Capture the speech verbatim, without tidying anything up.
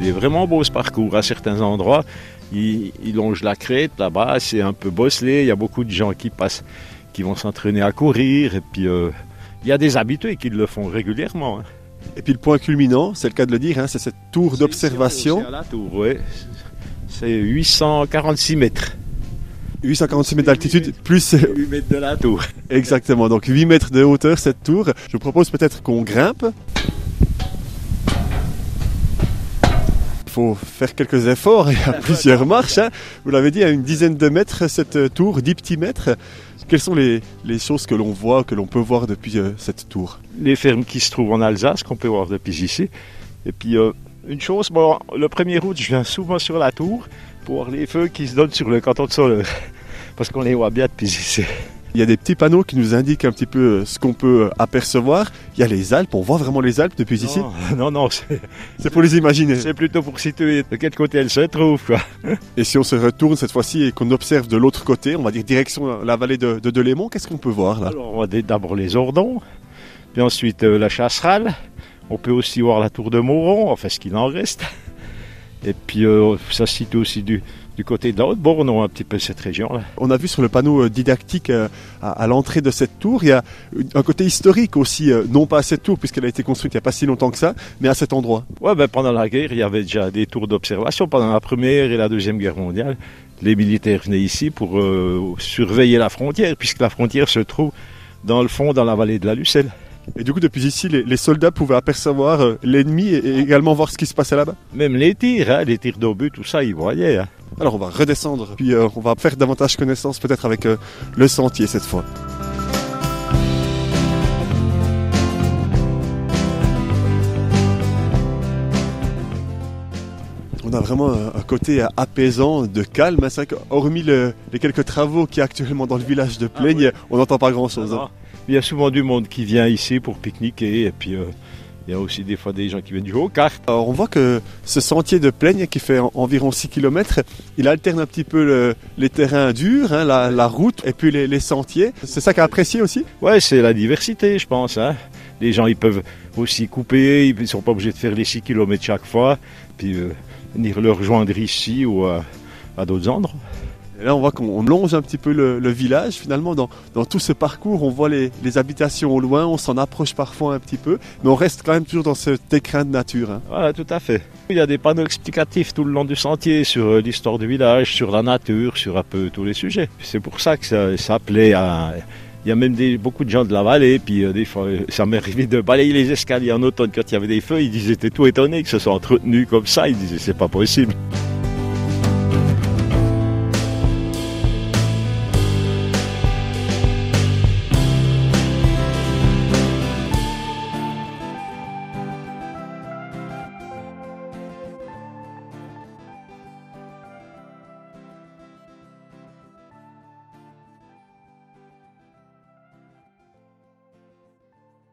Il est vraiment beau ce parcours. À certains endroits, il, il longe la crête. Là-bas, c'est un peu bosselé. Il y a beaucoup de gens qui passent, qui vont s'entraîner à courir. Et puis, euh, il y a des habitués qui le font régulièrement. Hein. Et puis le point culminant, c'est le cas de le dire, hein, c'est cette tour d'observation. C'est à la tour, oui. C'est huit cent quarante-six mètres. huit cent quarante-six mètres d'altitude, plus huit mètres de la tour. Exactement, donc huit mètres de hauteur cette tour. Je vous propose peut-être qu'on grimpe. Il faut faire quelques efforts, il y a plusieurs marches. Hein. Vous l'avez dit, à une dizaine de mètres cette tour, dix petits mètres. Quelles sont les, les choses que l'on voit, que l'on peut voir depuis euh, cette tour? Les fermes qui se trouvent en Alsace, qu'on peut voir depuis ici. Et puis euh, une chose, bon, le premier août, je viens souvent sur la tour pour voir les feux qui se donnent sur le canton de Soleure. Parce qu'on les voit bien depuis ici. Il y a des petits panneaux qui nous indiquent un petit peu ce qu'on peut apercevoir. Il y a les Alpes, on voit vraiment les Alpes depuis non, ici? Non, non, c'est... c'est pour les imaginer. C'est plutôt pour situer de quel côté elles se trouvent, quoi. Et si on se retourne cette fois-ci et qu'on observe de l'autre côté, on va dire direction la vallée de, de Delémont, qu'est-ce qu'on peut voir là? Alors, on voit d'abord les Ordons, puis ensuite euh, la Chasserale. On peut aussi voir la tour de Mauron, enfin ce qu'il en reste. Et puis euh, ça se situe aussi du... du côté de la Haute-Borne, un petit peu cette région-là. On a vu sur le panneau didactique à, à l'entrée de cette tour, il y a un côté historique aussi, non pas à cette tour puisqu'elle a été construite il n'y a pas si longtemps que ça, mais à cet endroit. Ouais, ben pendant la guerre, il y avait déjà des tours d'observation. Pendant la Première et la Deuxième Guerre mondiale, les militaires venaient ici pour euh, surveiller la frontière, puisque la frontière se trouve dans le fond, dans la vallée de la Lucelle. Et du coup, depuis ici, les, les soldats pouvaient apercevoir euh, l'ennemi et, et également voir ce qui se passait là-bas? Même les tirs, hein, les tirs d'obus, tout ça, ils voyaient. Hein. Alors on va redescendre, puis euh, on va faire davantage connaissance peut-être avec euh, le sentier cette fois. On a vraiment un, un côté apaisant, de calme. Hein. C'est vrai qu'hormis le, les quelques travaux qu'il y a actuellement dans le village de Plaigne, ah, oui. on n'entend pas grand-chose. Hein. Il y a souvent du monde qui vient ici pour pique-niquer et puis... Euh... Il y a aussi des fois des gens qui viennent jouer aux cartes. Alors on voit que ce sentier de Plaigne qui fait en, environ six kilomètres, il alterne un petit peu le, les terrains durs, hein, la, la route et puis les, les sentiers. C'est ça qu'a apprécié aussi? Ouais, c'est la diversité je pense. Hein. Les gens ils peuvent aussi couper, ils ne sont pas obligés de faire les six kilomètres chaque fois, puis euh, venir le rejoindre ici ou à, à d'autres endroits. Et là, on voit qu'on longe un petit peu le, le village. Finalement, dans, dans tout ce parcours, on voit les, les habitations au loin, on s'en approche parfois un petit peu, mais on reste quand même toujours dans cet écrin de nature. Hein. Voilà, tout à fait. Il y a des panneaux explicatifs tout le long du sentier sur l'histoire du village, sur la nature, sur un peu tous les sujets. C'est pour ça que ça, ça plaît à... Il y a même des, beaucoup de gens de la vallée, puis euh, des fois, ça m'est arrivé de balayer les escaliers en automne quand il y avait des feux, ils disaient, étaient tout étonnés que ce soit entretenu comme ça, ils disaient, c'est pas possible.